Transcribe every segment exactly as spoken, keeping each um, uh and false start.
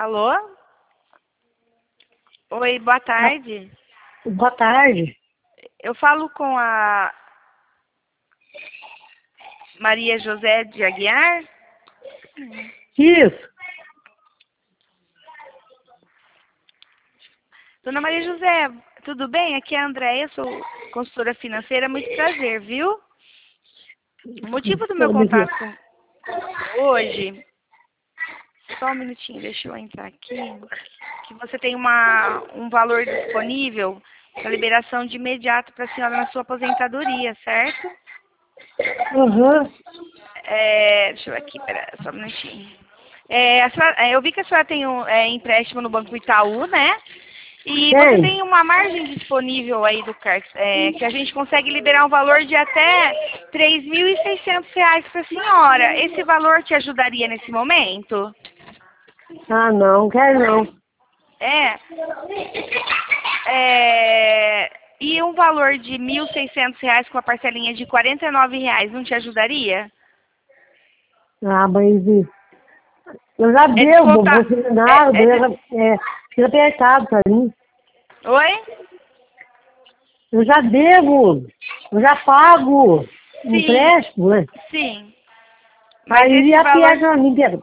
Alô? Oi, boa tarde. Boa tarde. Eu falo com a Maria José de Aguiar? Isso. Dona Maria José, tudo bem? Aqui é a Andréia, sou consultora financeira. Muito prazer, viu? O motivo do meu contato com hoje... Só um minutinho, deixa eu entrar aqui. Que você tem uma, um valor disponível para liberação de imediato para a senhora na sua aposentadoria, certo? Uhum. É, deixa eu ver aqui, pera, só um minutinho. É, a senhora, é, eu vi que a senhora tem um é, empréstimo no Banco Itaú, né? E você Tem. tem uma margem disponível aí do car é, que a gente consegue liberar um valor de até três mil e seiscentos reais para a senhora. Esse valor te ajudaria nesse momento? Ah, não, quero não. É. É, e um valor de mil e seiscentos reais com a parcelinha de quarenta e nove reais não te ajudaria? Ah, mas eu já É devo, descontar. você não, É, é des... é, fica apertado pra mim. Oi? Eu já devo, eu já pago Sim, empréstimo, né? sim. Mas Aí esse valor. aperta pra mim, Pedro.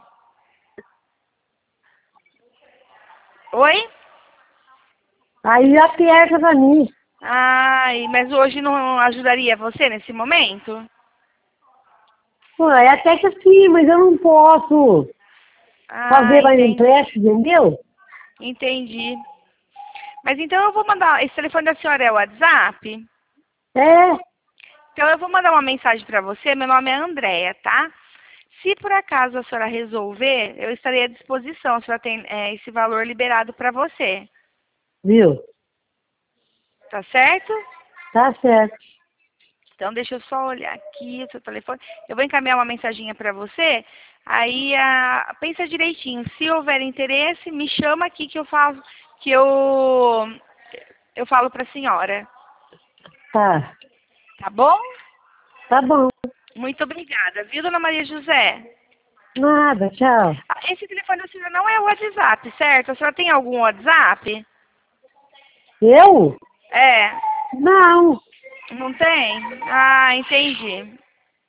Oi? Aí aperta pra mim. Ai, mas hoje não ajudaria você nesse momento? Pô, é até que sim, mas eu não posso Ah, fazer mais entendi. empréstimo, entendeu? Entendi. Mas então eu vou mandar. Esse telefone da senhora é o WhatsApp? É, Então eu vou mandar uma mensagem para você. Meu nome é Andréia, tá? Se por acaso a senhora resolver, eu estarei à disposição. A senhora tem é, esse valor liberado para você. viu? Tá certo? Tá certo. Então deixa eu só olhar aqui o seu telefone. Eu vou encaminhar uma mensaginha para você. Aí ah, pensa direitinho. Se houver interesse, me chama aqui que eu falo que eu eu falo para a senhora. Tá. Tá bom? Tá bom. Muito obrigada, viu, dona Maria José? Nada, tchau. Ah, esse telefone da senhora não é o WhatsApp, certo? A senhora tem algum WhatsApp? Eu? É. Não. Não tem? Ah, entendi.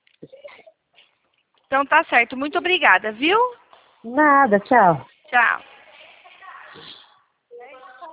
Então tá certo. Muito obrigada, viu? Nada, tchau. Tchau.